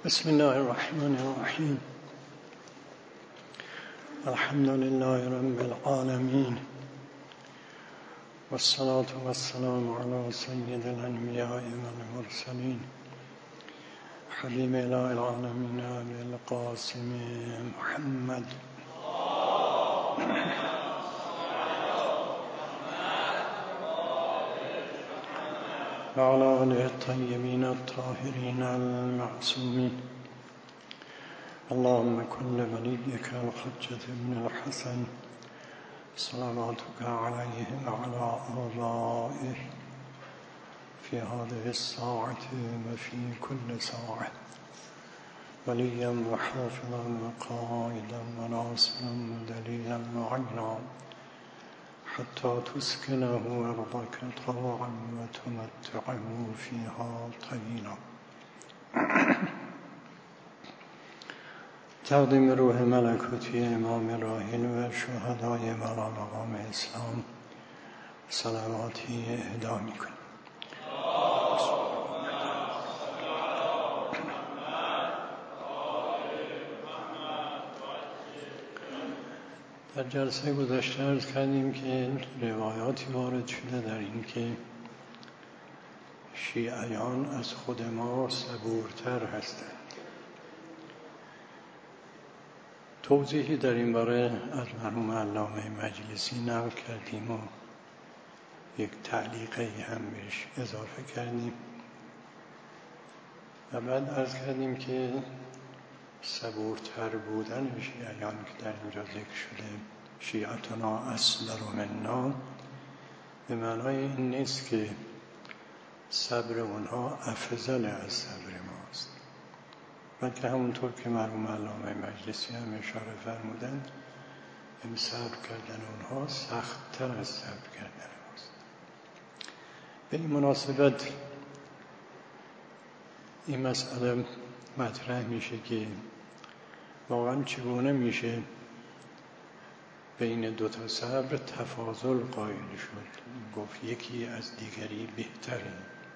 بسم الله الرحمن الرحیم. الحمد لله رب العالمین والصلاة والسلام على سید الانبیاء والمرسلین حبیب اله العالمین ابی القاسم محمد وعلى آله الطيبين الطاهرين المعصومين. اللهم كن لوليك الحجة بن الحسن صلواتك عليه وعلى آبائه في هذه الساعة وفي كل ساعة وليا وحافظا وقائدا وناصرا ودليلا معينا حتى تسكنه أرضك طوعا وتمتعه فيها طويلا. تقدیم روح ملکوتی امام راحل و شهدای بر مقام اسلام صلواتی اهدا می‌کنیم. در جلسه گذشته عرض کردیم که روایاتی وارد شده در این که شیعیان از خود ما صبورتر هستند. توضیحی در این باره از مرحوم علامه مجلسی نقل کردیم و یک تعلیقی هم بهش اضافه کردیم و بعد عرض کردیم که صبورتر بودن شیعیان که در اینجا ذکر شده شیعتنا اصبر منا، به معنای این نیست که صبر اونها افضل از صبر ماست، بلکه همونطور که مرحوم علامه مجلسی هم اشاره فرمودند این صبر کردن اونها سخت‌تر از صبر کردن ماست. به این مناسبت این مسئله مطرح میشه که واقعا چگونه میشه بین دو تا صبر تفاضل قائل شد، گفت یکی از دیگری بهتره.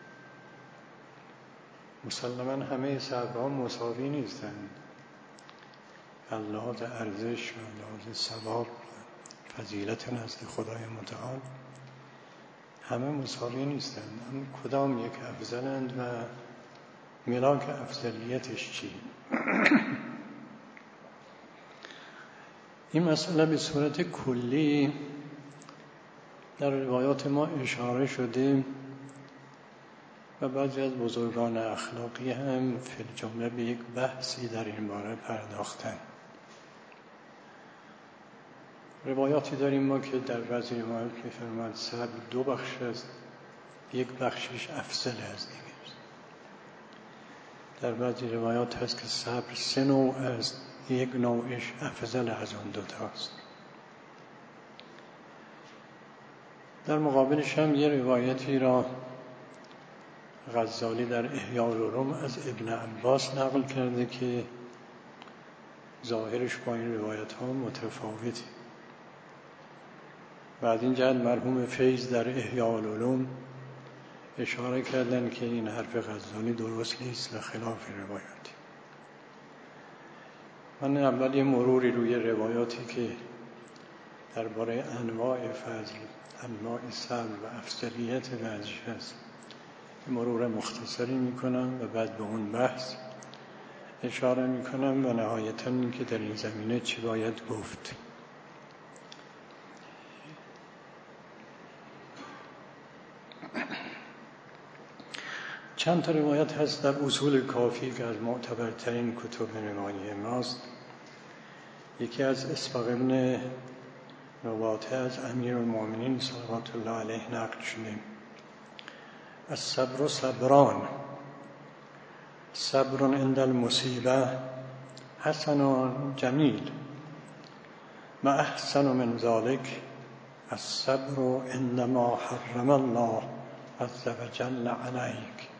مسلماً همه صبرها مساوی نیستند، از لحاظ ارزش و لحاظ ثواب فضیلت نزد خدای متعال همه مساوی نیستند، اما کدام یک افضلند و ملاک افضلیتش چی؟ این مسئله به صورت کلی در روایات ما اشاره شده و بعضی از بزرگان اخلاقی هم فی الجمله به یک بحثی در این باره پرداختن. روایاتی داریم ما که در بعضی روایات می‌فرماید صبر دو بخش است، یک بخشش افضل از دیگر. در بعضی روایات هست که صبر 3 نوع است، یک نوعش افضل از اون دوتاست. در مقابلش هم یه روایتی را غزالی در احیاء العلوم از ابن عباس نقل کرده که ظاهرش با این روایت ها متفاوته. بعد این جهت مرحوم فیض در احیاء العلوم اشاره کردن که این حرف غزالی درست نیست و خلاف روایاتی. من اول یه مروری روی روایاتی که درباره انواع فضل، انواع صبر و افضلیت بعضیش هست یه مرور مختصری میکنم و بعد به اون بحث اشاره میکنم و نهایتاً این که در این زمینه چی باید گفت. چند تا روایت هست در اصول کافی که از معتبرترین کتب روایی ماست. یکی از اسباغ ابن نواته از امیرالمؤمنین صلوات الله علیه نقل شده: الصبر صبران، صبر عند المصیبه حسن جمیل و احسن من ذلك الصبر عندما حرم الله عز وجل علیک.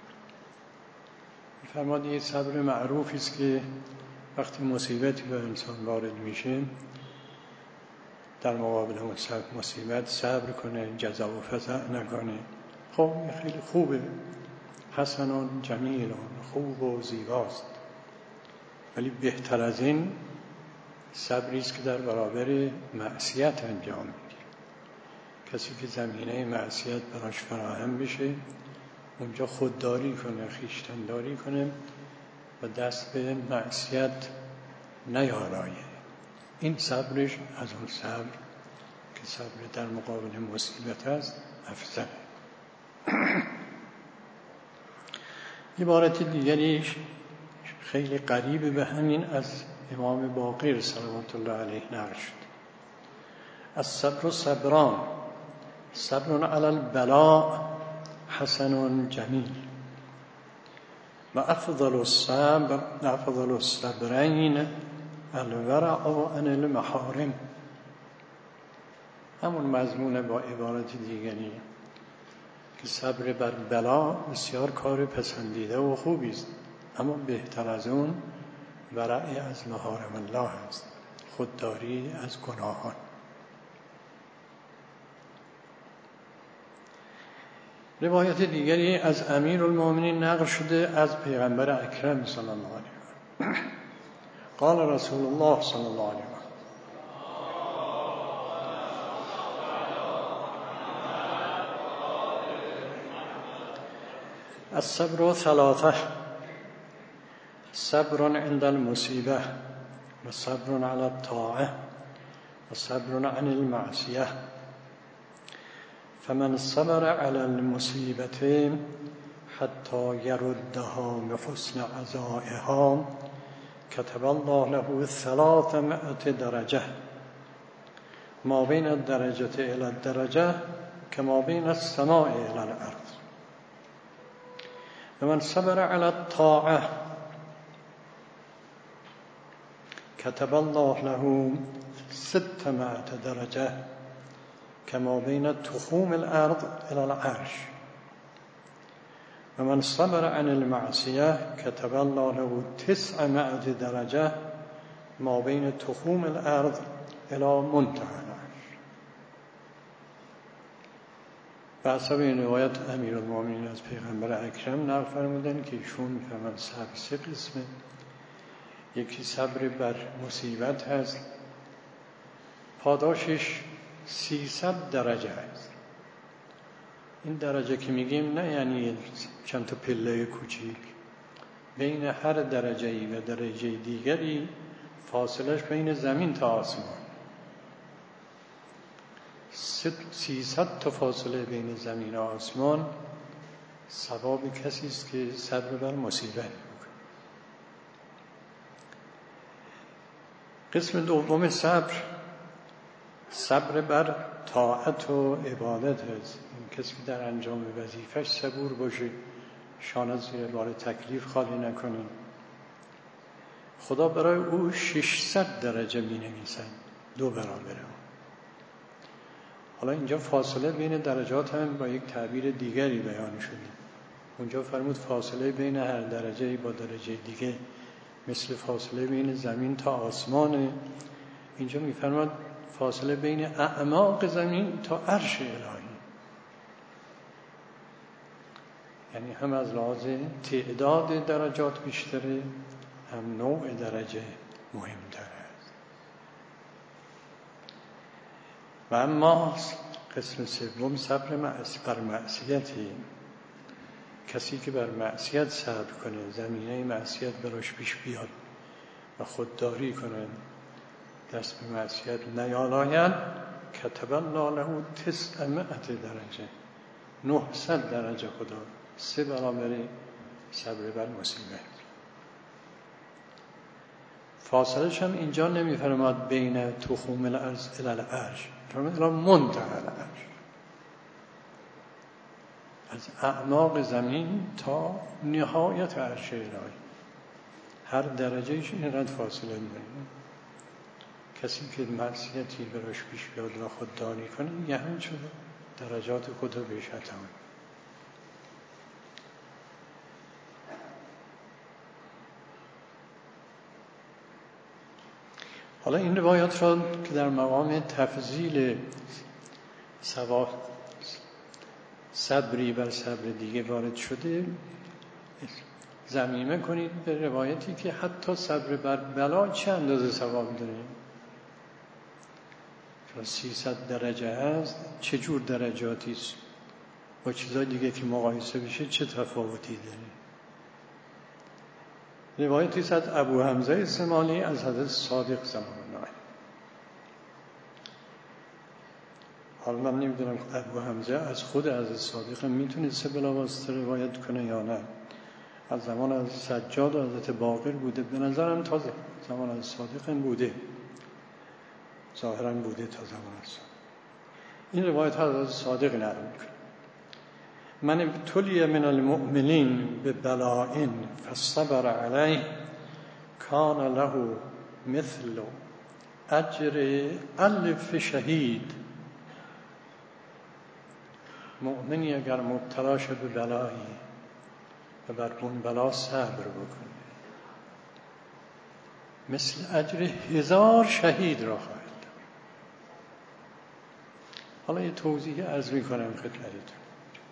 فرمود یه صبر معروفی است که وقتی مصیبتی به انسان وارد میشه در مقابل اون مصیبت صبر کنه، جزع و فزع نکنه. خب خیلی خوبه، حسن جمیل، خوب و زیباست. ولی بهتر از این صبری است که در برابر معصیت انجام میگیره. کسی که زمینه معصیت براش فراهم بشه، اونجا خودداری کنه، خویشتن‌داری کنه و دست به معصیت نیارایه. این صبرش از اون صبر که صبر در مقابل مصیبت است افضل. عبارت دیگریش خیلی قریب به همین از امام باقر صلوات الله علیه نقل شد. الصبر صبران، صبر علی البلاء حسن جمیل و افضل الصبرین الورع عن المحارم. همون مضمون با عبارت دیگری که صبر بر بلا بسیار کار پسندیده و خوبی است، اما بهتر از اون ورع از محارم الله است، خودداری از گناهان. روایت دیگری از امیرالمومنین نقل شده از پیغمبر اکرم صلی الله علیه و آله. قال رسول الله صلی الله علیه و آله: الصبر ثلاثه، صبر عند المصیبه و صبر علی الطاعه و صبر عن المعصیه. فمن صبر علی المصیبه حتی یردها بحسن عزائها كتب الله له 300 درجه ما بین الدرجه الى الدرجه كما بين السماء الى الارض. ومن صبر على الطاعه كتب الله له 600 درجه كما بين تخوم الارض الى العرش. ومن صبر عن المعصيه كتب الله له 900 درجه ما بين تخوم الارض الى منتهى العرش. و حسب این روایت امیرالمومنین از پیغمبر اکرم نقل فرمودن که ایشون فرمود صبر 3 قسمه. یکی صبر بر مصیبت هست، پاداشش 300 درجه است. این درجه که میگیم نه یعنی چند تا پله کوچیک، بین هر درجه‌ای و درجه دیگری فاصلش بین زمین تا آسمان 300 تا فاصله بین زمین و آسمان ثواب کسی است که صبر بر مصیبت می‌کند. قسم دوم صبر بر طاعت و عبادت است. این کسی که در انجام وظیفش صبور باشه، شانه زیر بار تکلیف خالی نکنه، خدا برای او 600 درجه می‌نویسد، 2 برابر. حالا اینجا فاصله بین درجات هم با یک تعبیر دیگری بیان شده. اونجا فرمود فاصله بین هر درجه‌ای با درجه دیگه مثل فاصله بین زمین تا آسمانه. اینجا می‌فرماد فاصله بین اعماق زمین تا عرش الهی، یعنی هم از لحاظ تعداد درجات بیشتره، هم نوع درجه مهمتر است. و اما قسم سوم صبر بر معصیتی. کسی که بر معصیت صبر کنه، زمینه معصیت براش پیش بیاد و خودداری کنه، دست به معصیت نیالاید، کتب الله له 900 درجه، 900 درجه خدا 3 برابر صبر بر مصیبت. فاصلش هم اینجا نمیفرماد بین تخوم الارض الی العرش، فرمود الی منتهى العرش، از اعماق زمین تا نهایت عرش الهی، هر درجهش اینقدر فاصله داره. کسی که معصیتی براش پیش بیاد و خودداری کنه، یه هم شده درجات خدا بهش عطا. حالا این روایات را که در مقام تفضیل صبری بر صبر دیگه وارد شده، ضمیمه کنید به روایتی که حتی صبر بر بلا چه اندازه ثواب داره. چون 300 درجه هست، چه جور درجاتی است با چیزای دیگه که مقایسه بشه چه تفاوتی داره. روایتی است از ابو حمزه سمالی از حضرت صادق زمان الله. حالا من نمیدونم ابو حمزه از خود حضرت صادق میتونسته بلاواسطه روایت کنه یا نه. از زمان از سجاد و حضرت باقر بوده، به نظرم تا زمان از صادق بوده، ظاهرا بوده تا زمان از صادق. این روایت ها از صادق نقل میکنه: من ابتلی من المؤمنین به بلاء فصبر علیه کان له مثل اجر 1000 شهید. مؤمنی اگر مبتلا شد به بلایی و بر اون بلا صبر بکنه، مثل اجر 1000 شهید را خواهد داشت. حالا یه توضیح عرض میکنم خدمتتون.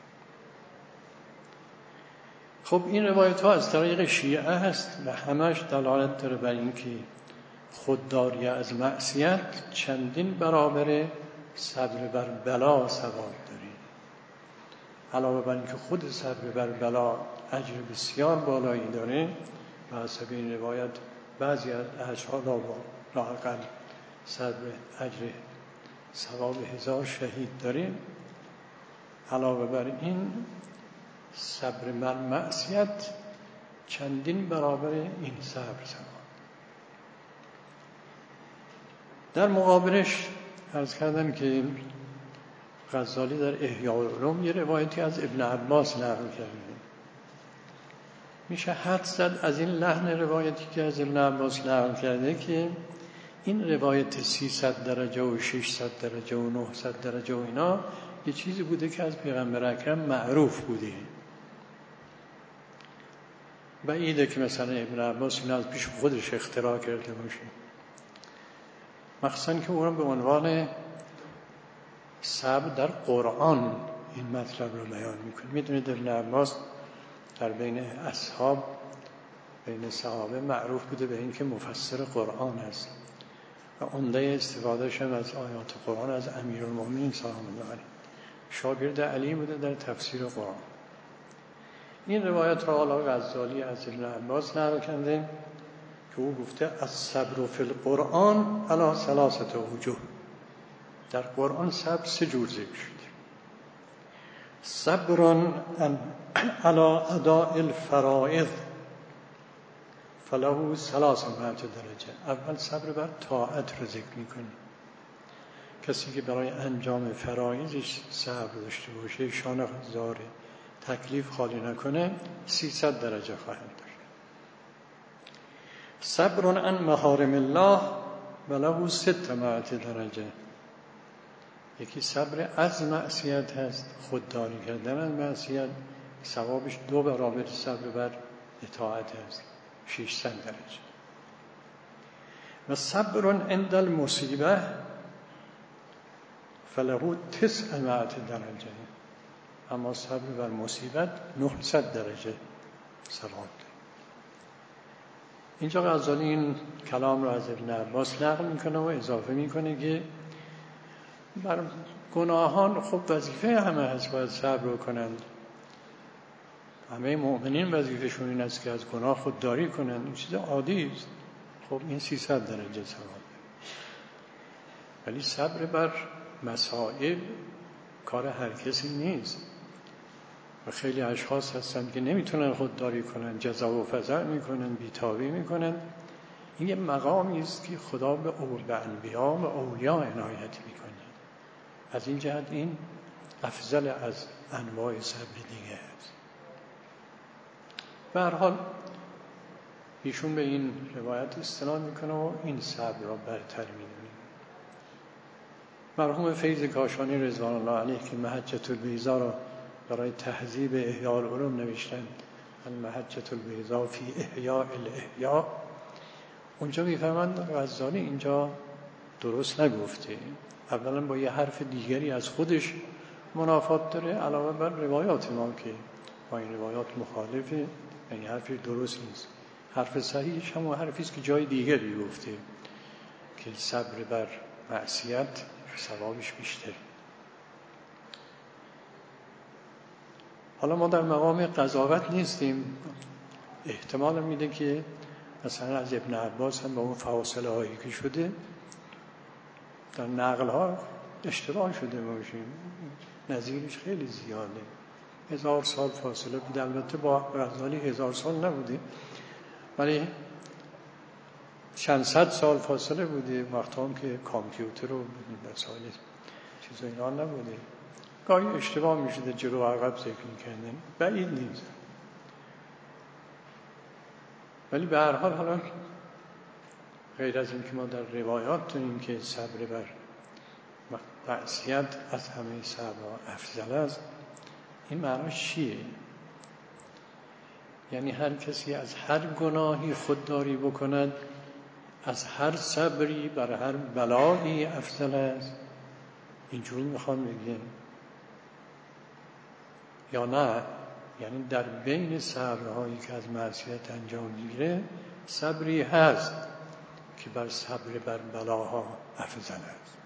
خب این روایت ها از طریق شیعه هست و همش دلالت داره بر این که خودداری از معصیت چندین برابر صبر بر بلا ثواب داره. علاوه بر اینکه خود صبر بر بلا اجر بسیار بالایی داره و حسب این روایت بعضی از اشخاص لااقل صبر اجر ثواب 1000 شهید داره. علاوه بر این صبر بر معصیت چندین برابر این صبر ثواب. در مقابلش عرض کردم که غزالی در احیاء العلوم یه روایتی از ابن عباس نقل کرده. میشه حد زد از این لحن روایتی که از ابن عباس نقل کرده که این روایت 300 درجه و 600 درجه و 900 درجه و اینا یه چیزی بوده که از پیغمبر اکرم معروف بوده. بعیده که مثلا ابن عباس این از پیش خودش اختراع کرده باشه، مخصوصا که اون به عنوان صبر در قرآن این مطلب رو بیان میکنه. میدونید ابن عباس در بین اصحاب، بین صحابه معروف بوده به این که مفسر قرآن است و عمده استفادهش هم از آیات قرآن از امیرالمومنین سلام الله علیه، شاگرد علی بوده در تفسیر قرآن. این روایت را حالا غزالی از ابن عباس نقل کرده که او گفته الصبر فی القرآن علی 3 وجوه. در قرآن صبر 3 جور ذکر شده. صبر علی اداء الفرائض فله 300 درجه. اول صبر بر طاعت رو ذکر میکنه. کسی که برای انجام فرایضش صبر داشته باشه، شانه زاره، تکلیف خالی نکنه، 300 درجه خواهد داشت. صبر عن محارم الله وله 600 درجه. یکی صبر از معصیت هست، خودداری کردن از معصیت، ثوابش 2 برابر صبر بر اطاعت هست، 600 درجه. و صبر عند المصیبه فله 900 درجه. اما صبر بر مصیبت 900 درجه ثواب داره. اینجا غزالی این کلام رو از ابن عباس نقل میکنه و اضافه میکنه که بر گناهان خب وظیفه همه هست، باید صبر کنند. همه مؤمنین وظیفه‌شون این است که از گناه خودداری کنند. این چیز عادی است. خب این 300 درجه ثواب. ولی صبر بر مصائب کار هر کسی نیست و خیلی اشخاص هستند که نمیتونن خودداری کنن، جزا و فضع میکنن، بیتابی میکنن. این یه مقامی است که خدا به انبیا و اولیاء عنایت میکنه. از این جهت این افضل از انواع صبر دیگه است. به هر حال ایشون به این روایت استناد میکنه و این صبر را برتر میدونه. مرحوم فیض کاشانی رضوان الله علیه که محجة البیضا را برای تهذیب احیاء العلوم نوشتن، محجة البیضا فی احیاء الاحیاء، اونجا میفهمند غزالی اینجا درست نگفته. اولا با یه حرف دیگری از خودش منافات داره علاوه بر روایات ما که با این روایات مخالفه، یعنی حرفی درست نیست. حرف صحیحش همون حرفیست که جای دیگری گفته که صبر بر معصیت ثوابش بیشتر. حالا ما در مقام قضاوت نیستیم. احتمال میده که مثلا از ابن عباس هم با اون فواصله هایی که شده در نقل ها اشتباه شده باشیم، نظیرش خیلی زیاده. 1000 سال فاصله بوده، البته با غزالی 1000 سال نبوده ولی چند صد سال فاصله بوده، وقتا هم که کامپیوتر و وسایل چیز اینا نبوده. گاهی اشتباه میشده، جلو عقب ذکر میکردن، بعید نیست. ولی به هر حال حالا غیر از این که ما در روایات داریم که صبر بر معصیت از همه صبرها افضل است، این معناش چیه؟ یعنی هر کسی از هر گناهی خودداری بکند از هر صبری بر هر بلایی افضل است؟ اینجوری میخوام بگیم یا نه؟ یعنی در بین صبرهایی که از معصیت انجام میگیره صبری هست که بر صبر بر بلاها افضل است.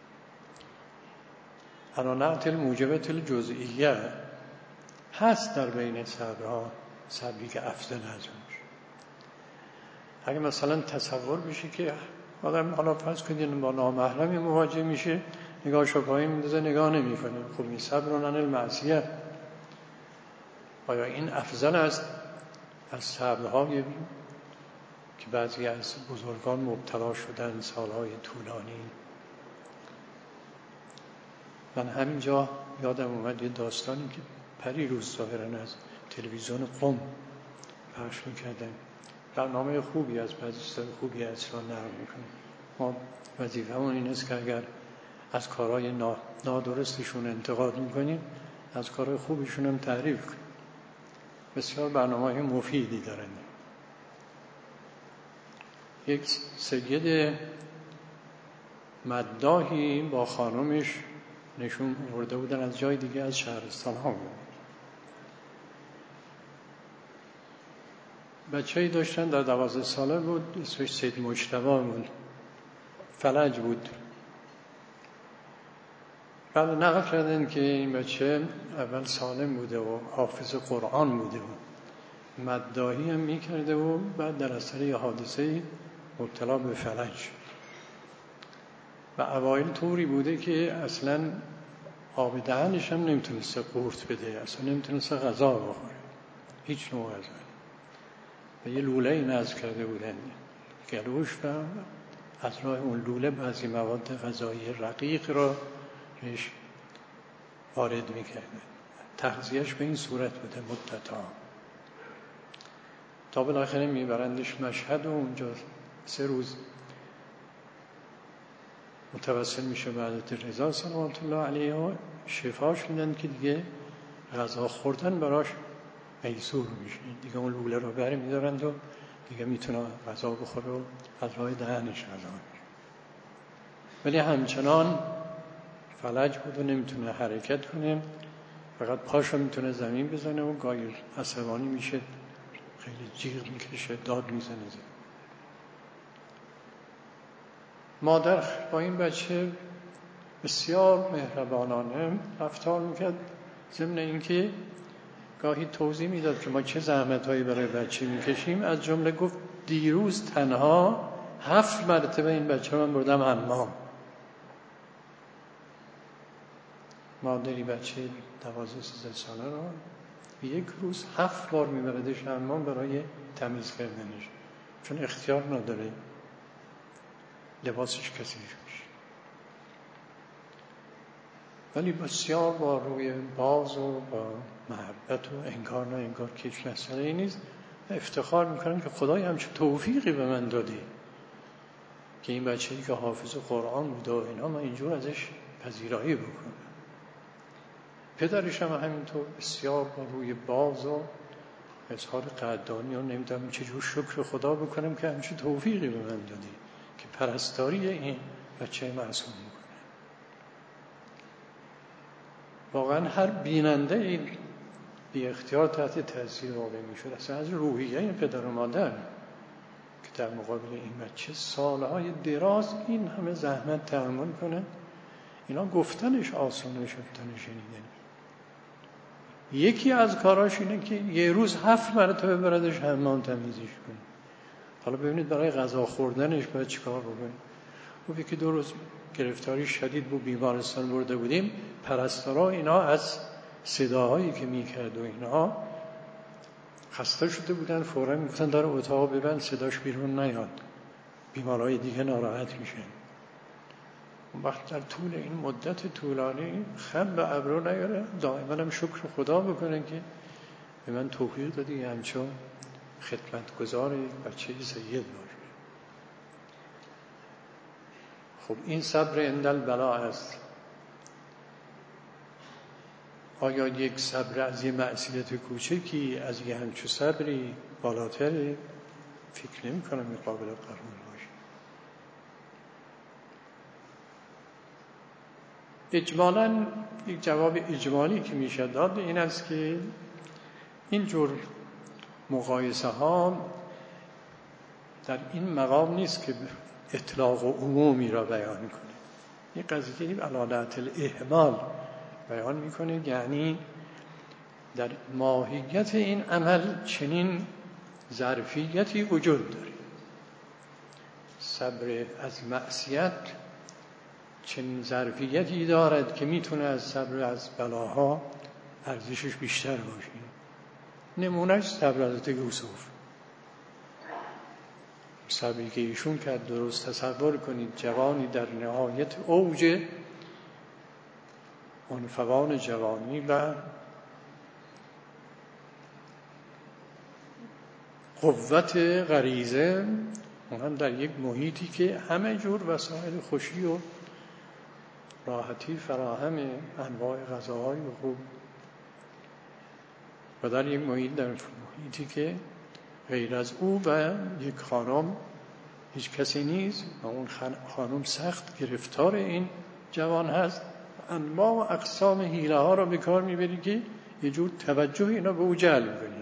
عنانات الموجبت الجزئیه هست در بین صبرها صبری که افضل از اونش. اگه مثلا تصور بشه که آدم حالا فرض کنید با نامحرمی مواجه میشه، نگاهشو پایین میندازه، نگاه نمیکنه، خب این صبر عن المعصیه. آیا این افضل است از صبرهایی که بعضی از بزرگان مبتلا شدن سالهای طولانی؟ من همینجا یادم اومد یه داستانی که پریروز ظاهراً از تلویزیون قم پخش میکردن. برنامه خوبی از بعضی چیزای خوبی اصلا نقل میکنه. ما وظیفه‌مون این است که اگر از کارهای نادرستشون انتقاد میکنیم از کارهای خوبشون هم تعریف کنیم. بسیار برنامه‌های مفیدی دارن. یک سید مداحی با خانمش نشون آورده بودن از جای دیگه از شهرستان ها بود. بچه‌ای داشتن در 12 ساله بود، اسمش سید مجتبی بود، فلج بود. بعد نقل کردن که این بچه اول سالم بوده و حافظ قرآن بوده و مداحی هم میکرده و بعد در اثر یه حادثه مبتلا به فلج شد و اوایل طوری بوده که اصلا آب دهنش هم نمیتونسته قورت بده، اصلا نمیتونسته غذا بخوره، هیچ نوع غذا. و یه لوله نصب کرده بودن گلوش و از راه اون لوله بعضی مواد غذایی رقیق را بهش وارد میکردن. تغذیهش به این صورت بوده مدت‌ها تا بالاخره میبرندش مشهد و اونجا 3 روز متوسل میشه به حضرت رضا صلوات الله علیه و شفاش میدن که دیگه غذا خوردن براش میسور میشه، دیگه اون لوله رو بر میدارند و دیگه میتونه غذا بخوره و از راه دهنش غذا میشه. ولی همچنان فلج بود و نمیتونه حرکت کنه، فقط پاشو میتونه زمین بزنه و گاهی عصبانی میشه، خیلی جیغ میکشه، داد میزنه. مادر با این بچه بسیار مهربانانه رفتار میکرد، ضمن اینکه گاهی توضیح میداد که ما چه زحمت‌هایی برای بچه میکشیم. از جمله گفت دیروز تنها 7 مرتبه این بچه من بردم حمام. مادری بچه 12-13 ساله رو یک روز 7 بار میبردش حمام برای تمیز کردنش، چون اختیار نداره، لباسش کثیف میشه. ولی بسیار با روی باز و با محبت و انگار نه انگار که هیچ مسئله ای نیست افتخار میکنم که خدای همچه توفیقی به من داده که این بچه‌ای که حافظ قرآن بوده و اینا من اینجور ازش پذیرایی بکنم. پدرش هم همینطور بسیار با روی باز و اظهار قدردانی و نمیدونم چجور شکر خدا بکنم که همچه توفیقی به من داده که پرستاری این بچه معصوم میکنه. واقعا هر بیننده این بی اختیار تحت تاثیر واقع میشد. اصلا از روحیه این پدر و مادر که در مقابل این بچه سالهای دراز این همه زحمت تحمل کنه، اینا گفتنش آسانه، شدن شنیدن. یکی از کاراش اینه که یه روز 7 مرتبه بردش حمام تمیزش کنه. حالا ببینید برای غذا خوردنش باید چیکار بکنه. و که 2 روز گرفتاری شدید بود، بیمارستان برده بودیم، پرستارا اینا از صداهایی که میکرد و اینا خسته شده بودن، فوراً میگفتن در اتاق ببند صداش بیرون نیاد، بیمارای دیگه ناراحت میشن. وقت در طول این مدت طولانی خم به ابرو نیاره، دائما هم شکر خدا بکنن که به من توفیق دادی همچون خدمتگزار بچه سید باشه. خب این صبر اندل بلا است. آیا یک صبر از یه معصیت کوچکی از یه همچو صبری بالاتره؟ فکر نمی کنم قابل قبول باشه. اجمالاً یک جواب اجمالی که میشه داد این است که این جور مقایسه ها در این مقام نیست که اطلاق و عمومی را بیان کنه. این قضیه علالت الاحمال بیان میکنه، یعنی در ماهیت این عمل چنین ظرفیتی وجود داره. صبر از معصیت چنین ظرفیتی دارد که میتونه از صبر از بلاها ارزشش بیشتر باشه. نمونهش صبر حضرت یوسف، صبری که ایشون کرد. درست تصور کنید جوانی در نهایت اوج عنفوان جوانی و قوت غریزه، اونم در یک محیطی که همه جور وسایل خوشی و راحتی فراهم، انواع غذاهای خوب، و در یک محیط، در محیطی که غیر از او و یک خانم هیچ کسی نیست و اون خانم سخت گرفتار این جوان هست. انواع و اقسام حیله ها را به کار میبری که یه جور توجه اینا به او جلب کنی.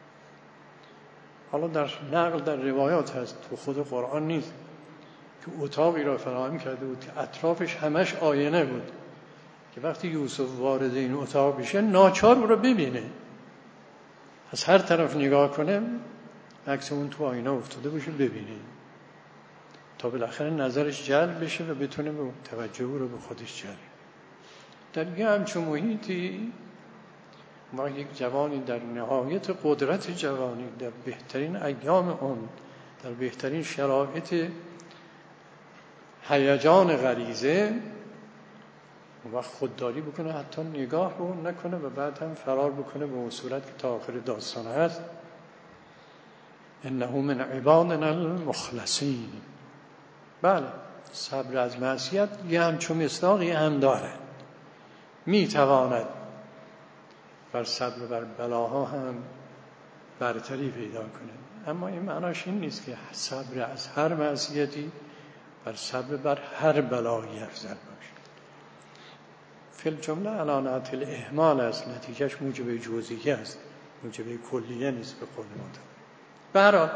حالا در نقل در روایات هست، تو خود قرآن نیست، که اتاقی را فراهم کرده بود که اطرافش همش آینه بود که وقتی یوسف وارد این اتاق بشه ناچار او را ببینه، از هر طرف نگاه کنه عکس اون تو آینه افتاده باشه ببینه تا بالاخره نظرش جلب بشه و بتونه به توجه او رو به خودش جلب. در یه همچون محیطی ما یک جوانی در نهایت قدرت جوانی، در بهترین ایام اون، در بهترین شرایط هیجان غریزه، و خودداری بکنه، حتی نگاه به اون نکنه و بعد هم فرار بکنه به اون صورت که تا آخر داستان هست. انه من عبادنا المخلصین. بله، صبر از معصیت یه همچون مصداقی هم داره، میتواند بر صبر بر بلاها هم برتری پیدا کنه، اما این معناش این نیست که صبر از هر معصیتی بر صبر بر هر بلایی افضل باشه. فی الجمله علامت الاهمال است، نتیجهش موجب جزئیه است، موجب کلیه نیست به قول معتبر. برای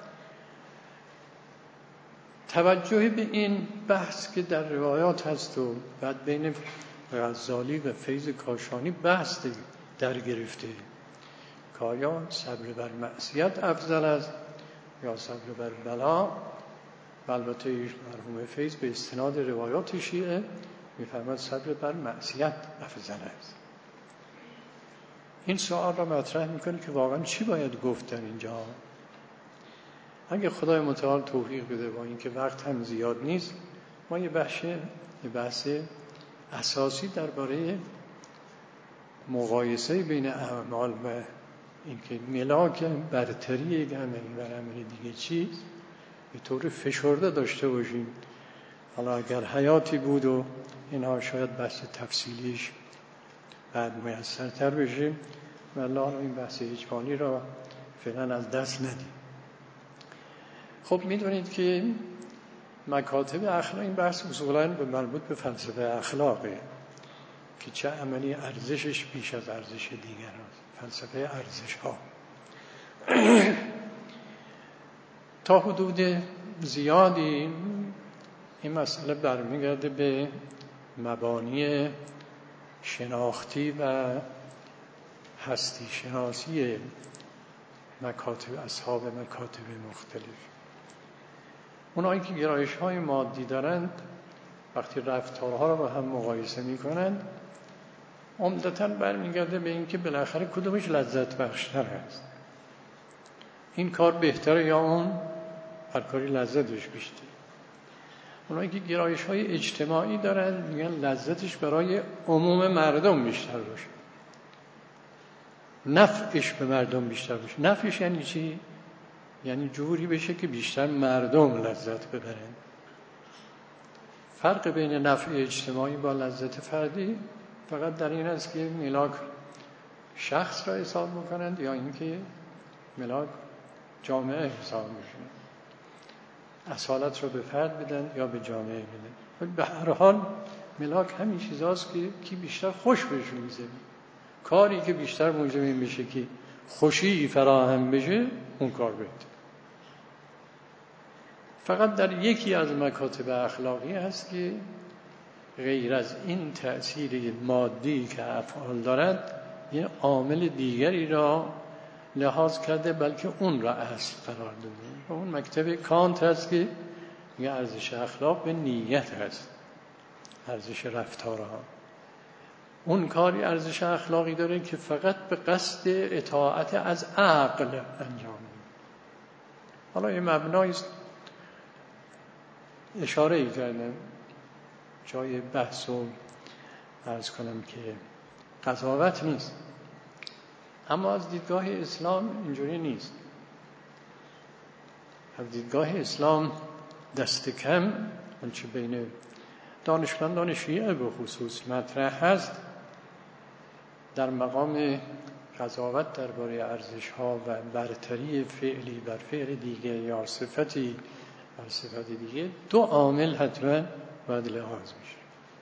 توجه به این بحث که در روایات هست و بعد بین غزالی و فیض کاشانی بحث در گرفته که آیا صبر بر معصیت افضل است یا صبر بر بلا، و البته مرحوم فیض به استناد روایات شیعه می‌فرماید صبر بر معصیت افضل است. این سوال را مطرح می‌کنه که واقعا چی باید گفت در اینجا؟ اگه خدای متعال توفیق بده، با اینکه وقت هم زیاد نیست، ما یه بحث اساسی درباره مقایسه بین اعمال و اینکه ملاک برتری یک عملی بر عمل دیگه چیست به طور فشرده داشته باشیم. حالا اگر حیاتی بود و اینها شاید بحث تفصیلیش بعد میسرتر بشه، ولی این بحث اجمالی را فعلا از دست ندیم. خب میدونید که مکاتب اخلاق، این بحث اصولاً به مربوط به فلسفه اخلاقه که چه عملی ارزشش بیش از ارزش دیگران، فلسفه ارزش ها. تا حدود زیادی این مسئله برمیگرده به مبانی شناختی و هستی شناسی مکاتب اصحاب مکاتب مختلف. اونایی که گرایش های مادی دارند وقتی رفتارها رو با هم مقایسه میکنند عمدتاً برمیگرده به این که بالاخره کدومش لذت بخشتر هست، این کار بهتره یا اون هر کاری لذتش بیشتر. اونایی که گرایش های اجتماعی دارن میگن لذتش برای عموم مردم بیشتر باشه، نفعش به مردم بیشتر باشه. نفعش یعنی چی؟ یعنی جوری بشه که بیشتر مردم لذت ببرن. فرق بین نفع اجتماعی با لذت فردی فقط در این است که ملاک شخص را حساب میکنند یا اینکه ملاک جامعه حساب میکنند، اصالت رو به فرد بدن یا به جامعه بدن. به هر حال ملاک همین چیزاست که کی بیشتر خوش بهشون میزنه، کاری که بیشتر موجب این بشه که خوشی فراهم بشه اون کار بهتر. فقط در یکی از مکاتب اخلاقی هست که غیر از این تأثیر مادی که افعال دارد یه عامل دیگری را لحاظ کرده بلکه اون را اصل قرار داده. و اون مکتب کانت هست که یه ارزش اخلاق به نیت هست، ارزش رفتارها. اون کاری ارزش اخلاقی داره که فقط به قصد اطاعت از عقل انجام میده. حالا یه مبنایی اشاره ای کردم جای بحث و عرض کنم که قضاوت نیست، اما از دیدگاه اسلام اینجوری نیست. از دیدگاه اسلام دست کم آنچه بین دانشمندان شیعه به خصوص مطرح هست در مقام قضاوت درباره ارزش‌ها و برتری فعلی بر فعل دیگه یا صفتی بر صفت دیگه دو عامل حتما باید لحاظ میشه.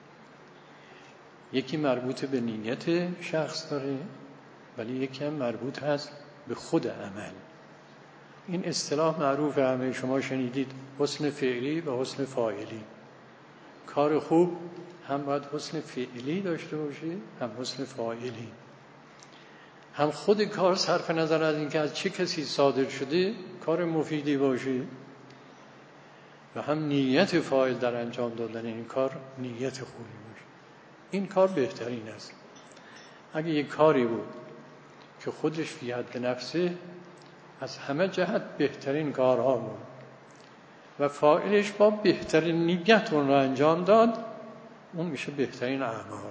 یکی مربوط به نیت شخص داره ولی یکی هم مربوط هست به خود عمل. این اصطلاح معروف همه شما شنیدید، حسن فعلی و حسن فاعلی. کار خوب هم باید حسن فعلی داشته باشه هم حسن فاعلی. هم خود کار صرف نظر از اینکه از چه کسی صادر شده کار مفیدی باشه و هم نیت فاعل در انجام دادن این کار نیت خوبی باشه. این کار بهترین است. اگه یک کاری بود که خودش فی حد نفسه از همه جهت بهترین کارها بود و فاعلش با بهترین نیت اون را انجام داد، اون میشه بهترین اعمال.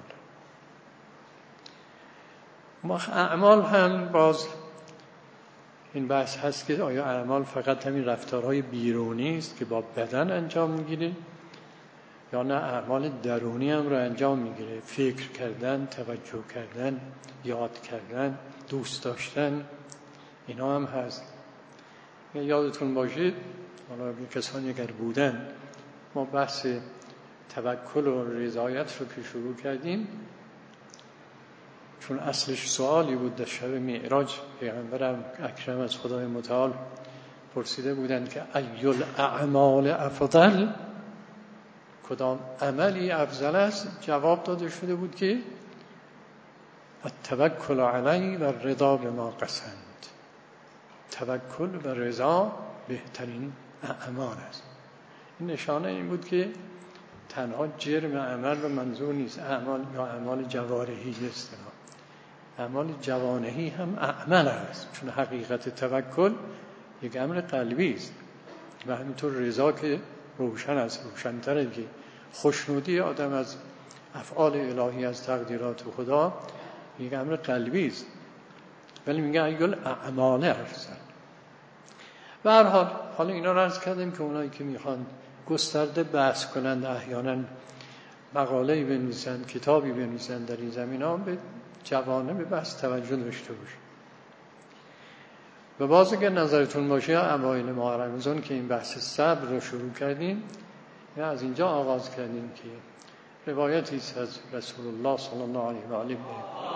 اعمال هم باز این بحث هست که آیا اعمال فقط همین رفتارهای بیرونی است که با بدن انجام میگیره یا نه اعمال درونی هم را انجام میگیره، فکر کردن، توجه کردن، یاد کردن، دوست داشتن، اینا هم هست. یادتون باشه حالا کسانی اگر بودن ما بحث توکل و رضایت رو که شروع کردیم چون اصلش سوالی بود در شب معراج پیغمبرم اکرم از خدای متعال پرسیده بودند که ایل اعمال افضل، کدام عملی افضل است؟ جواب داده شده بود که التوکل علی و رضا بما قسمت. توکل و رضا بهترین اعمال است. این نشانه این بود که تنها جرم عمل رو منظور نیست، اعمال یا اعمال جوارحی است. اعمال جوانحی هم اعمال است، چون حقیقت توکل یک امر قلبی است و همینطور رضا که روشن است، روشن‌تره که خوشنودی آدم از افعال الهی از تقدیرات خدا یک امر قلبی است، ولی میگه ایل اعمال افضل. به هر حال حالا اینا رو عرض کردیم که اونایی که میخوان گسترده بحث کنند احیانا مقاله‌ای بنویسند، کتابی بنویسند در این زمینه‌ها، به جوانب بحث توجه داشته باشه. و باز اگر نظرتون باشه اوایل ماه رمضان که این بحث صبر رو شروع کردیم یا از اینجا آغاز کردیم که روایتی است از رسول الله صلی الله علیه و آله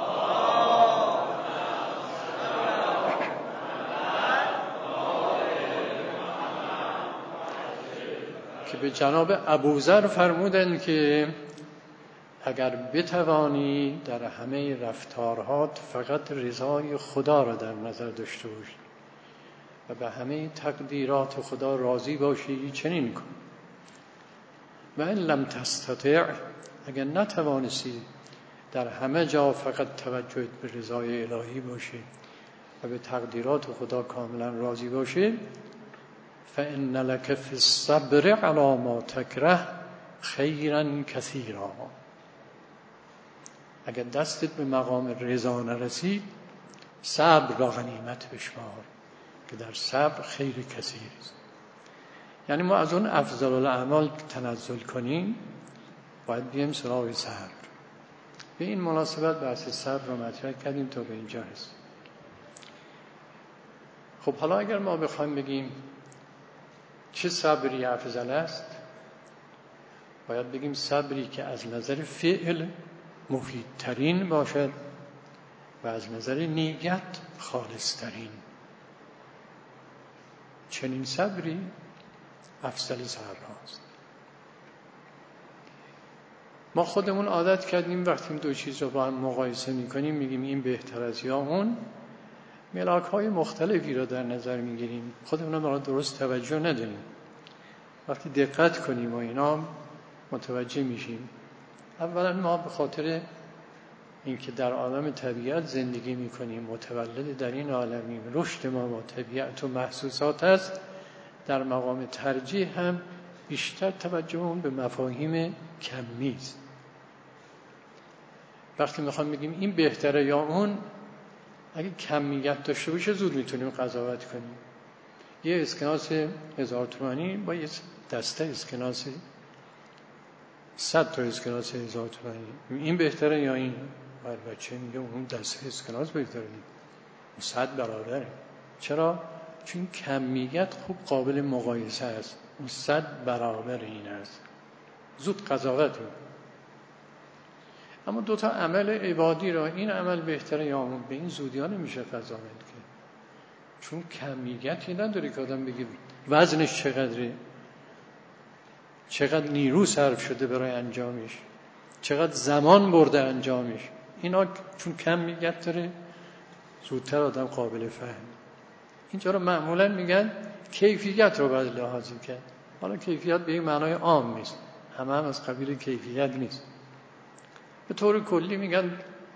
که به جناب ابوذر فرمودند که اگر بتوانی در همه رفتارهات فقط رضای خدا را در نظر داشته باشی و به همه تقدیرات خدا راضی باشی، چنین کن. و ان لم تستطع، اگر نتوانستی در همه جا فقط توجه به رضای الهی باشی و به تقدیرات خدا کاملا راضی باشی، فإن لك في الصبر على ما تكره خیرا کثیرا. اگر دستت به مقام رضا نرسید، صبر را غنیمت بشمار که در صبر خیر کثیر است. یعنی ما از اون افضل الاعمال تنزل کنیم، باید بیم سراغ صبر. به این مناسبت بحث صبر را مطرح کردیم تا به اینجا رسید. خب حالا اگر ما بخوایم بگیم چه صبری افضل است، باید بگیم صبری که از نظر فعل مفیدترین باشد و از نظر نیت خالصترین. چنین صبری افضل صبرهاست. ما خودمون عادت کردیم وقتی دو چیز رو با هم مقایسه میکنیم میگیم این بهتر از یا اون، ملاک‌های مختلفی رو در نظر میگیریم، خودمون رو درست توجه نداریم. وقتی دقت کنیم و اینا متوجه میشیم. اولا ما به خاطر اینکه در عالم طبیعت زندگی میکنیم، متولد در این عالمیم، رشد ما با طبیعت و محسوسات است، در مقام ترجیح هم بیشتر توجهمون به مفاهیم کمی است. وقتی میخوام بگیم این بهتره یا اون، اگه کمیت داشته باشه زود میتونیم قضاوت کنیم. یه اسکناس 1000 تومانی با یه دسته اسکناس 100 تا اسکناس 1000 تومانی، این بهتره یا این؟ هر بچه میگه اون دسته اسکناس بهتره، 100 برابره. چرا؟ چون کمیت خوب قابل مقایسه است. اون 100 برابر این است، زود قضاوت میکنیم. اما 2 تا عمل عبادی را این عمل بهتره یا اون، به این زودی ها نمیشه قضاوت کرد، چون کمیتی نداره که آدم بگه وزنش چقدره، چقدر نیرو صرف شده برای انجامش، چقدر زمان برده انجامش. اینا چون کمیت داره زودتر آدم قابل فهم. اینجا رو معمولا میگن کیفیت رو باید لحاظ کرد. حالا کیفیت به این معنای عام نیست، همه هم از قبیل کیفیت نیست. به طور کلی میگن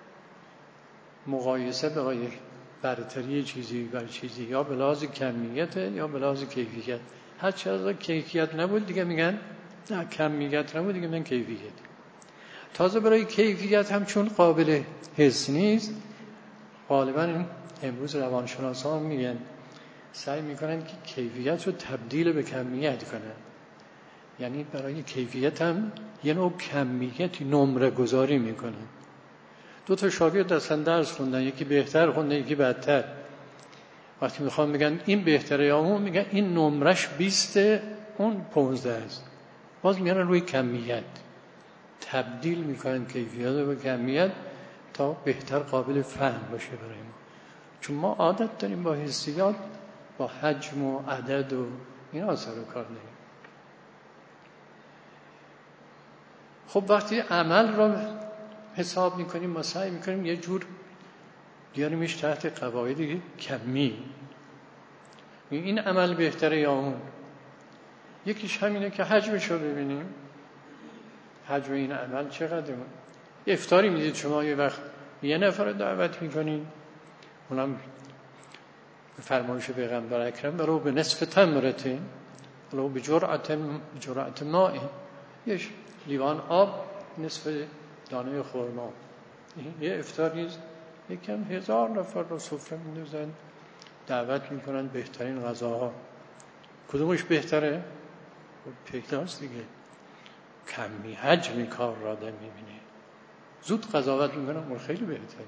مقایسه برای برتری چیزی بر چیزی یا به لحاظ کمیت یا به لحاظ کیفیت. هر چیز کیفیت نبود دیگه میگن نه، کمیت نبود دیگه میگن کیفیت. تازه برای کیفیت هم چون قابل حس نیست، غالبا امروز روانشناسان میگن سعی میکنن که کیفیت رو تبدیل به کمیت کنن. یعنی برای کیفیت هم یه نوع کمیتی نمره گذاری میکنن. 2 تا شاگرد اصلا درس خوندن، یکی بهتر خونده یکی بدتر. وقتی میخوام میگن این بهتره یا اون، میگن این نمرش 20 اون 15 است. باز میگن روی کمیت تبدیل میکنن کیفیت رو به کمیت تا بهتر قابل فهم باشه برای ما. چون ما عادت داریم با حسیات، با حجم و عدد و اینا سر و کار داریم. خب وقتی عمل رو حساب میکنیم، ما سعی میکنیم یه جور بیاریمش تحت قواعد کمی. این عمل بهتره یا اون؟ یکیش همینه که حجمش رو ببینیم، حجم این عمل چقدره. افطاری میدید شما یه وقت یه نفر دعوت میکنین، اونم به فرمایش پیغمبر اکرم ولو به نصف تمرته ولو به جرعت ماء، یه لیوان آب نصف دانه خرما. یه افطاریست، یکم 1000 نفر رو سفره میندازن، دعوت میکنن بهترین غذاها. کدومش بهتره؟ پیداست دیگه، کمی حجمی کار را آدم میبینه زود قضاوت میکنه اون خیلی بهتره.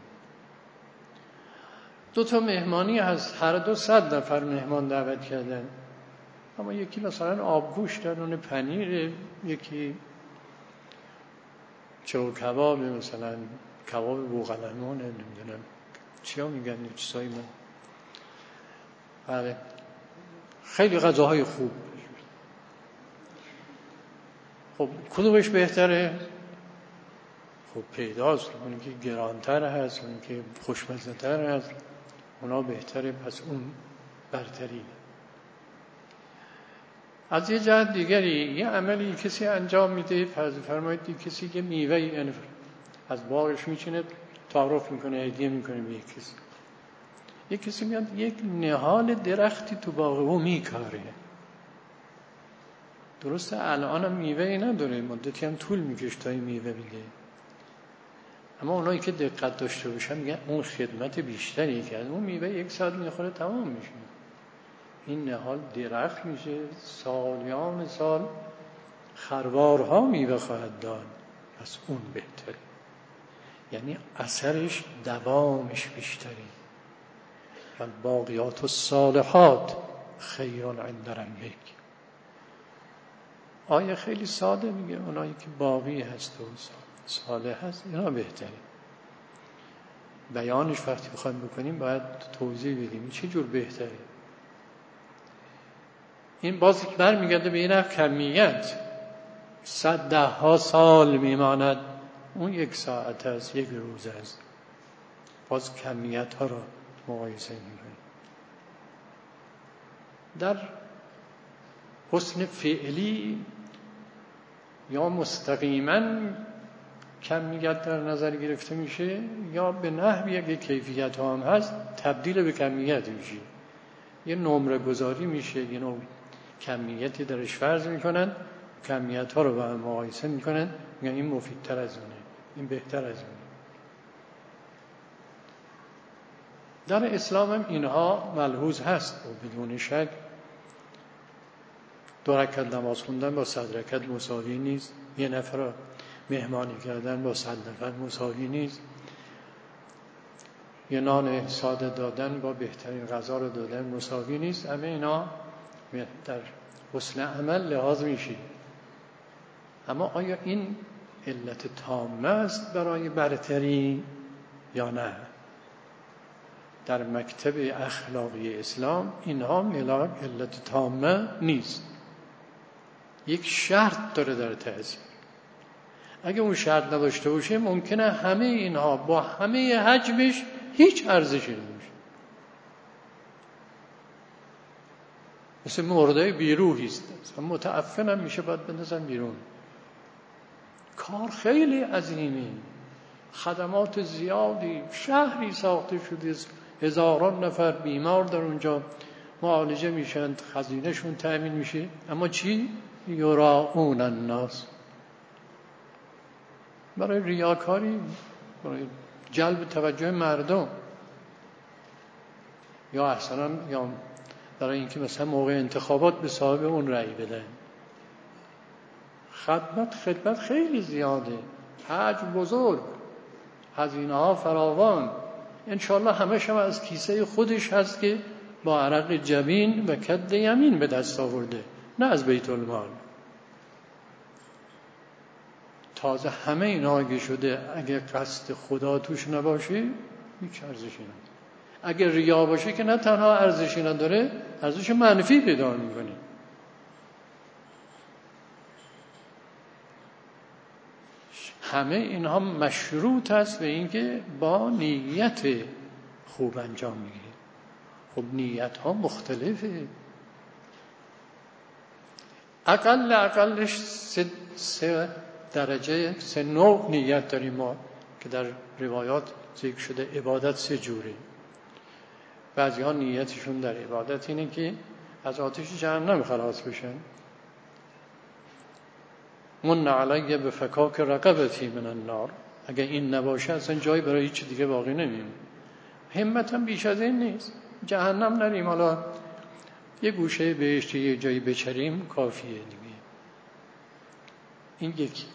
2 تا مهمانی هست، هر دو 100 نفر مهمان دعوت کردن، اما یکی مثلا آبگوشت نون پنیر، یکی چو کباب مثلا کباب بوقلمونه، نمیدونم چیا میگن چیزایی. من بله خیلی غذاهای خوب. خب کدومش بهتره؟ خب پیداست اون که گرانتر هست، اون که خوشمزه تر هست، اونا بهتره، پس اون برتری. از یه جهت دیگری یه عملی کسی انجام میده، فرمایید کسی که میوه از باغش میچینه تعارف میکنه، هدیه میکنه به یک کسی میاد یک نهال درختی تو باغ او میکاره. درسته الان هم میوهی نداره، مدتی هم طول میکشه تا این میوه بده، اما اونایی که دقت داشته باشن میگن اون خدمت بیشتری که از اون میوه 1 ساعت میخوره تمام میشه. این نهال درخت میشه، سالیان سال خروارها میوه خواهد داد، پس اون بهتره، یعنی اثرش دوامش بیشتری. باقیات الصالحات خیر عند ربک. آیه خیلی ساده میگه اونایی که باقی هست و صالح هست اینا بهتره. بیانش وقتی بخوایم بکنیم باید توضیح بدیم چه جور بهتره. این باز برمیگرده به این کمیت، 110 سال میماند، اون 1 ساعت است، 1 روز است. باز کمیت ها را مقایسه میکنیم. در حسن فعلی یا مستقیما کمیت در نظر گرفته میشه، یا به نحوی اگه کیفیت ها هم هست تبدیل به کمیت میشه، یه نمره گذاری میشه، یه نوع کمیتی درش فرض میکنن، کمیت ها رو با هم مقایسه میکنن، میگن این مفیدتر از اونه، این بهتر از اونه. در اسلام هم اینها ملحوظ هست و بدون شک 2 رکعت نماز خوندن با 100 رکعت مساوی نیست، یه نفر را مهمانی کردن با 100 نفر مساوی نیست، یه نان ساده دادن با بهترین غذا رو دادن مساوی نیست. همه اینا در حسن عمل لحاظ میشه. اما آیا این علت تامه است برای برتری یا نه؟ در مکتب اخلاقی اسلام اینها علت تامه نیست، یک شرط داره در تأثیر. اگه اون شرط نداشته باشه ممکنه همه اینها با همه حجمش هیچ ارزشی نمیشه. مثل مرده بیروحی است، متعفن هم میشه باید بندازن بیرون. کار خیلی عظیمه، خدمات زیادی، شهری ساخته شده، هزاران نفر بیمار در اونجا معالجه میشن، خزینه‌شون تأمین میشه، اما چی؟ یراؤون الناس، برای ریاکاری، برای جلب توجه مردم، یا احسناً یا برای اینکه مثلا موقع انتخابات به صاحب اون رأی بدن. خدمت خیلی زیاده، حجم بزرگ، هزینه ها فراوان، انشاءالله همش هم از کیسه خودش هست که با عرق جبین و کد یمین به دست آورده، نه از بیت المال. تازه همه اینا اگه شده، اگه قصد خدا توش نباشه هیچ ارزشی نداره. اگه ریا باشه که نه تنها ارزشی نداره، ارزش منفی پیدا میکنه. همه اینها مشروط است به اینکه با نیت خوب انجام میگیره. خب نیت ها مختلفه، اقلش 3 درجه، 3 نوع نیت داریم ما که در روایات ذکر شده. عبادت 3 جوره. بعضی ها نیتشون در عبادت اینه که از آتش جهنم خلاص بشن. من علیه به فکاک رقبتی من النار، اگه این نباشه اصلا جایی برای هیچ دیگه باقی نمیمونه. همتم بیش از این نیست، جهنم نریم، حالا یه گوشه بهشت یه جایی بچریم کافیه دیگه. این یکی.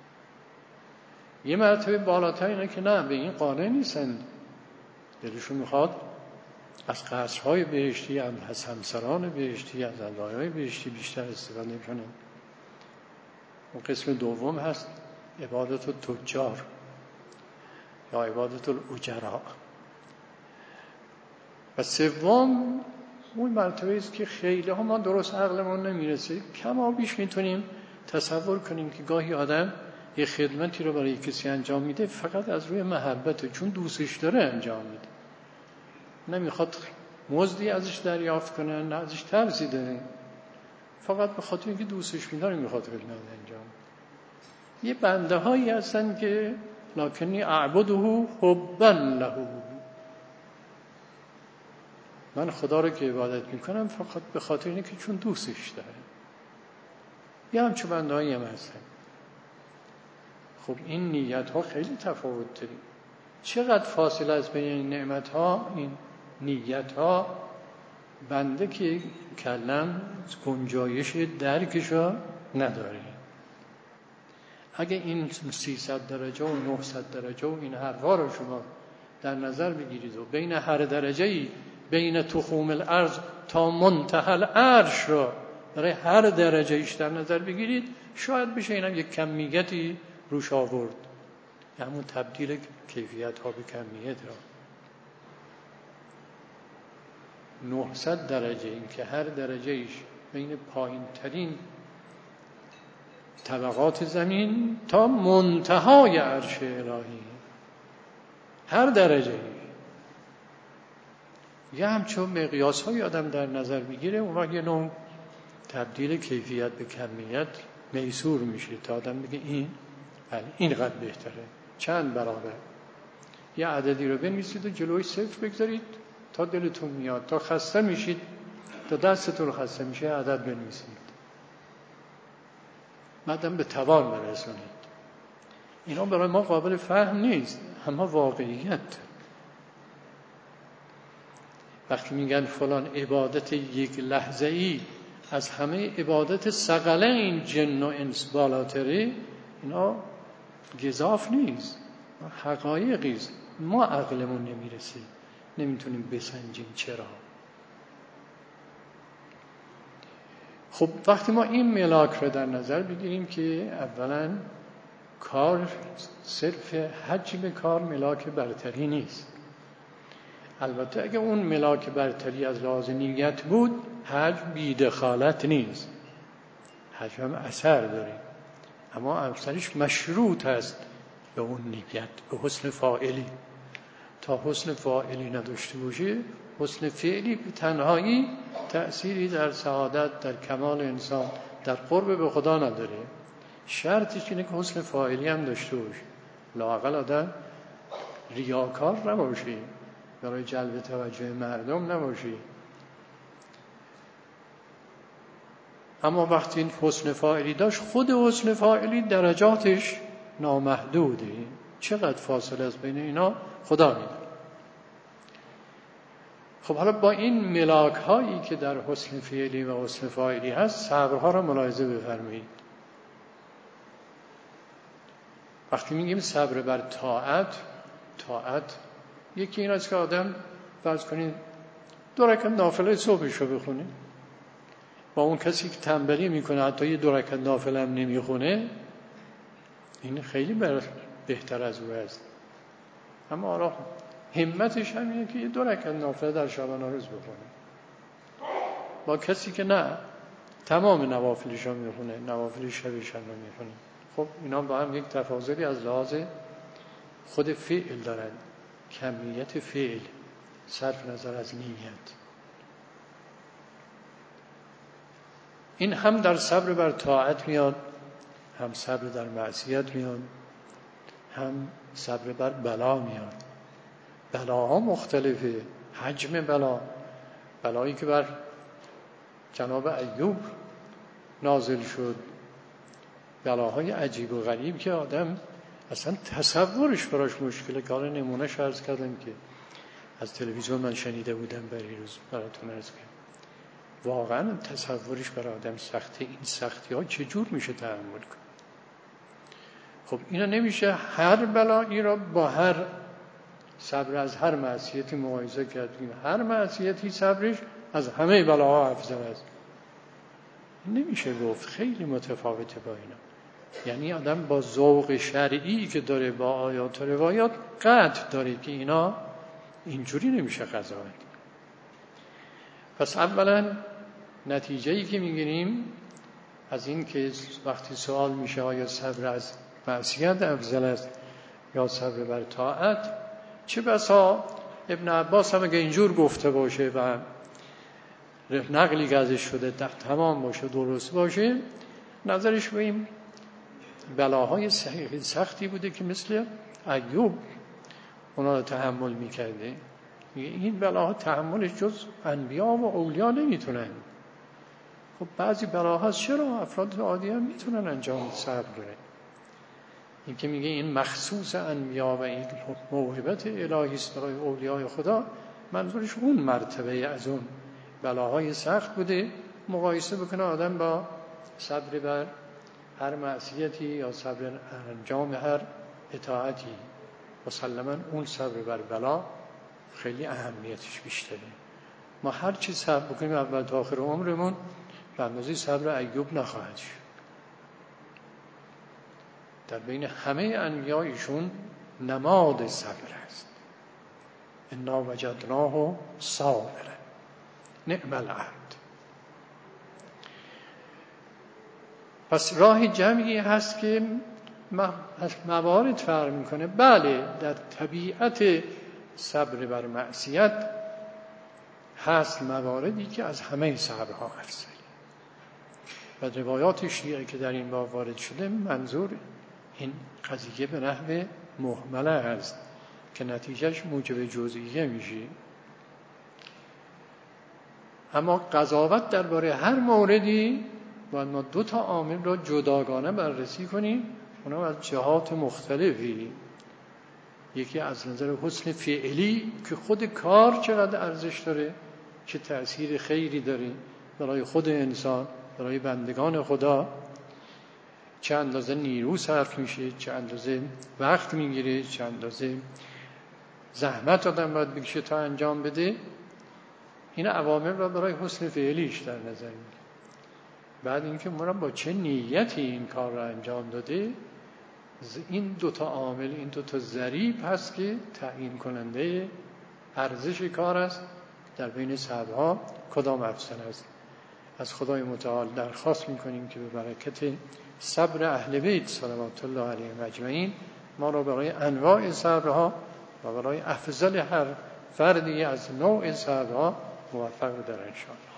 یه مرتبه بالاتر اینه که نه، به این قانع نیستن، دلشون میخواد از قصرهای بهشتی، از همسران بهشتی، از ادعای بهشتی بیشتر استفاده کنن. و قسم دوم هست عبادت التجار یا عبادت الاجراء. و سوم اون مرتبه است که خیلی ها ما درست عقلمون نمیرسه، کما بیش میتونیم تصور کنیم که گاهی آدم یه خدمتی رو برای کسی انجام میده فقط از روی محبت، چون دوستش داره انجام میده، نمیخواد مزدی ازش دریافت کنه، نه ازش ترسی داره، فقط به خاطر اینکه دوستش میداره میخواد خدمت انجام. یه بنده هایی هستن که لکنی اعبده حبا له، من خدا رو که عبادت میکنم فقط به خاطر اینکه چون دوستش داره. یه همچون بنده هایی هم هستن. خب این نیت ها خیلی تفاوت داره. چقدر فاصله است بین این نعمت ها، این نیت ها. بنده که کلم گنجایش درکش ها نداره. اگه این 300 درجه و 900 درجه و این حرفا رو شما در نظر بگیرید و بین هر درجه‌ای بین تخوم الارض تا منتهى العرش رو برای هر درجه ایش در نظر بگیرید، شاید بشه اینم یک کمیتی روش آورد، همون تبدیل کیفیت ها به کمیت ها. 900 درجه، این که هر درجه ایش بین پایین ترین طبقات زمین تا منتهای عرش الهی، هر درجه یه همچون مقیاس های آدم در نظر بگیره، اون وقت یه نوع تبدیل کیفیت به کمیت میسور میشه تا آدم بگه این بله این قد بهتره، چند برابر. یه عددی رو بنویسید و جلوی صفر بگذارید تا دلتون میاد، تا خسته میشید، تا دستتون خسته میشه عدد بنویسید، بعدم به توان برسونید. اینا برای ما قابل فهم نیست، اما واقعیت. وقتی میگن فلان عبادت یک لحظه ای از همه عبادت ثقلین جن و انس بالاتره، اینا گزاف نیست، حقایقی است. ما عقلمون نمیرسه، نمیتونیم بسنجیم چرا. خب وقتی ما این ملاک رو در نظر بگیریم که اولا کار صرف حجم کار ملاک برتری نیست. البته اگه اون ملاک برتری از لحاظ نیت بود، حجم بی‌دخالت نیست، حجم هم اثر داره، اما اثرش مشروط است به اون نیت، به حسن فاعلی. تا حسن فاعلی نداشته باشه، حسن فعلی به تنهایی تأثیری در سعادت، در کمال انسان، در قرب به خدا نداره. شرطش اینه که حسن فاعلی هم داشته باشه، لااقل آدم ریاکار نباشه، برای جلب توجه مردم نباشه. اما وقتی این حسن فاعلی داشت، خود حسن فاعلی درجاتش نامحدوده، چقدر فاصله است بین اینا خدا میدونه. خب حالا با این ملاک هایی که در حسن فعلی و حسن فاعلی هست، صبرها رو ملاحظه بفرمایید. وقتی میگیم صبر بر طاعت یکی این است که آدم فرض کنید 2 رکعت نافله صبحش رو بخونه، با اون کسی که تنبلی میکنه حتی یه 2 رکعت نافله هم نمیخونه، این خیلی بهتر از او است. اما حالا همتش هم اینه که یه 2 رکعت نافله در شبانه روز بخونه، با کسی که نه تمام نوافلش رو میخونه، نوافل شبش هم میخونه. خب اینا با هم یک تفاضلی از لحاظ خود فعل دارن، کمیت فعل صرف نظر از نیت. این هم در صبر بر طاعت میاد، هم صبر در معصیت میاد، هم صبر بر بلا میاد. بلاها مختلفه، حجم بلایی که بر جناب ایوب نازل شد، بلاهای عجیب و غریب که آدم اصلا تصورش براش مشکله. که حالا نمونهش عرض کردم که از تلویزیون من شنیده بودم روز براتون عرض کردم، واقعا تصورش برای آدم سخته. این سختی ها چجور میشه تحمل کنه؟ خب اینا نمیشه هر بلایی را با هر صبر از هر معصیتی مقایسه کردیم. هر معصیتی صبرش از همه بلاها افضل است، نمیشه گفت، خیلی متفاوته با اینا. یعنی آدم با ذوق شرعی که داره با آیات و روایات قطع داره که اینا اینجوری نمیشه قضاوت. پس اولا نتیجه‌ای که میگیریم از این که وقتی سوال میشه آیا صبر از معصیت افضل است یا صبر بر طاعت، چه بسا ابن عباس هم اگه اینجور گفته باشه و نقلی که ازش شده تمام باشه درست باشه، نظرش به این بلاهای سختی بوده که مثل ایوب اونا رو تحمل میکرده. این بلاها تحملش جز انبیا و اولیا نمیتونن. خب بعضی بلاها چرا افراد عادی هم میتونن انجام صبر کنن. این که میگه این مخصوص انبیا و این موهبت الهی است برای اولیای خدا، منظورش اون مرتبه از اون بلاهای سخت بوده. مقایسه بکنه آدم با صبر بر هر معصیتی یا صبر انجام هر اطاعتی، مسلماً اون صبر بر بلا خیلی اهمیتش بیشتره. ما هر چی صبر بکنیم اول تا آخر عمرمون به اندازه صبر ایوب نخواهد شد. در بین همه انبیا ایشون نماد صبر است. انا وجدناه صابرا نعم العبد. پس راه جمعی هست که موارد فرق میکنه. بله در طبیعت صبر بر معصیت هست مواردی که از همه صبرها افضل. و روایات شیعه که در این باب وارد شده منظور این قضیه به نحو محمله هست که نتیجهش موجب جزئیه میشه. اما قضاوت درباره هر موردی باید ما 2 عامل را جداگانه بررسی کنیم، اونا از جهات مختلفی. یکی از نظر حسن فعلی که خود کار چقدر ارزش داره، چه تأثیر خیری داره برای خود انسان، برای بندگان خدا، چه اندازه نیرو صرف میشه، چه اندازه وقت میگیره، چه اندازه زحمت آدم باید بکشه تا انجام بده. این عوامل را برای حسن فعلیش در نظر میگیره. بعد اینکه ما با چه نیتی این کار را انجام داده، این 2 عامل، این 2 ضریب هست که تعیین کننده ارزش کار است در بین صبرها کدام افضل است. از خدای متعال درخواست میکنیم که به برکت صبر اهل بیت صلوات الله علیهم اجمعین ما را برای انواع صبرها و برای افضل هر فردی از نوع صبرها موفق بدارد ان شاء الله.